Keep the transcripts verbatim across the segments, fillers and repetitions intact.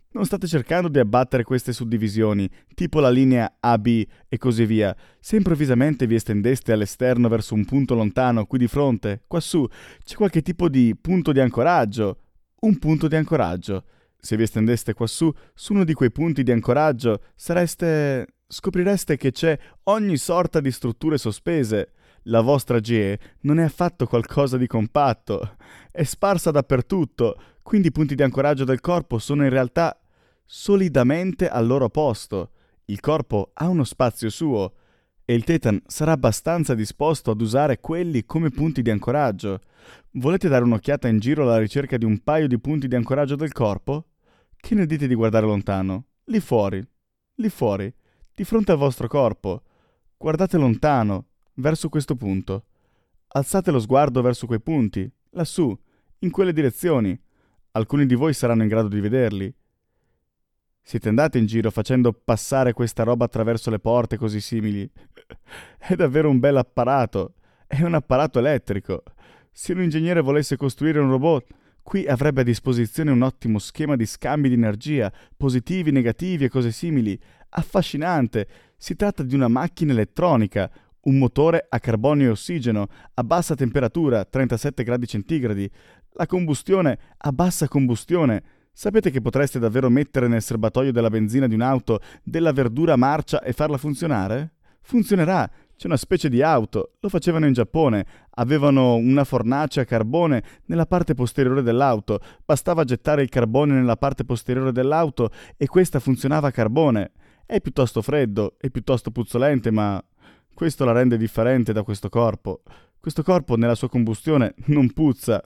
Non state cercando di abbattere queste suddivisioni, tipo la linea A B e così via. Se improvvisamente vi estendeste all'esterno verso un punto lontano, qui di fronte, quassù, c'è qualche tipo di punto di ancoraggio. Un punto di ancoraggio. Se vi estendeste quassù, su uno di quei punti di ancoraggio, sareste... scoprireste che c'è ogni sorta di strutture sospese. La vostra G E non è affatto qualcosa di compatto, è sparsa dappertutto, quindi i punti di ancoraggio del corpo sono in realtà solidamente al loro posto. Il corpo ha uno spazio suo e il Titan sarà abbastanza disposto ad usare quelli come punti di ancoraggio. Volete dare un'occhiata in giro alla ricerca di un paio di punti di ancoraggio del corpo? Che ne dite di guardare lontano? Lì fuori, lì fuori, di fronte al vostro corpo. Guardate lontano, verso questo punto. Alzate lo sguardo verso quei punti, lassù, in quelle direzioni. Alcuni di voi saranno in grado di vederli. Siete andati in giro facendo passare questa roba attraverso le porte così simili? È davvero un bel apparato. È un apparato elettrico. Se un ingegnere volesse costruire un robot, qui avrebbe a disposizione un ottimo schema di scambi di energia, positivi, negativi e cose simili. Affascinante. Si tratta di una macchina elettronica, un motore a carbonio e ossigeno, a bassa temperatura, trentasette gradi centigradi. La combustione a bassa combustione. Sapete che potreste davvero mettere nel serbatoio della benzina di un'auto della verdura marcia e farla funzionare? Funzionerà! C'è una specie di auto, lo facevano in Giappone, avevano una fornace a carbone nella parte posteriore dell'auto, bastava gettare il carbone nella parte posteriore dell'auto e questa funzionava a carbone. È piuttosto freddo, è piuttosto puzzolente, ma questo la rende differente da questo corpo. Questo corpo nella sua combustione non puzza.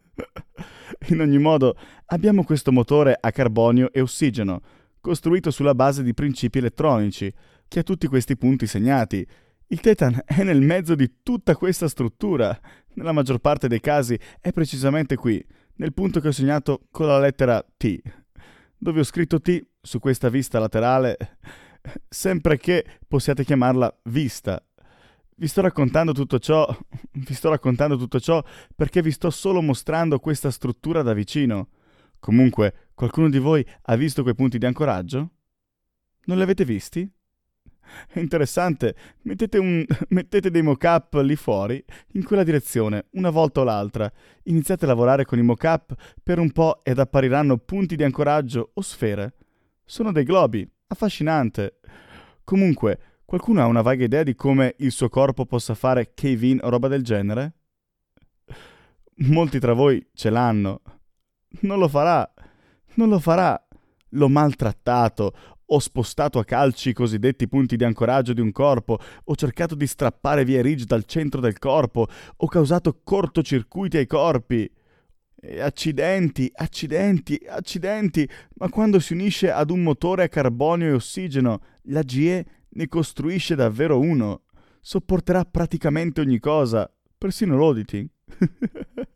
In ogni modo, abbiamo questo motore a carbonio e ossigeno, costruito sulla base di principi elettronici, che ha tutti questi punti segnati. Il Titan è nel mezzo di tutta questa struttura. Nella maggior parte dei casi è precisamente qui, nel punto che ho segnato con la lettera T, dove ho scritto T su questa vista laterale, sempre che possiate chiamarla vista. Vi sto raccontando tutto ciò, vi sto raccontando tutto ciò perché vi sto solo mostrando questa struttura da vicino. Comunque, qualcuno di voi ha visto quei punti di ancoraggio? Non li avete visti? È interessante, mettete, un, mettete dei mock-up lì fuori, in quella direzione, una volta o l'altra. Iniziate a lavorare con i mock-up per un po' ed appariranno punti di ancoraggio o sfere. Sono dei globi, affascinante. Comunque, qualcuno ha una vaga idea di come il suo corpo possa fare cave-in o roba del genere? Molti tra voi ce l'hanno. Non lo farà, non lo farà. L'ho maltrattato, ho spostato a calci i cosiddetti punti di ancoraggio di un corpo, ho cercato di strappare via Ridge dal centro del corpo, ho causato cortocircuiti ai corpi. E accidenti, accidenti, accidenti, ma quando si unisce ad un motore a carbonio e ossigeno, la G E ne costruisce davvero uno. Sopporterà praticamente ogni cosa, persino l'auditing.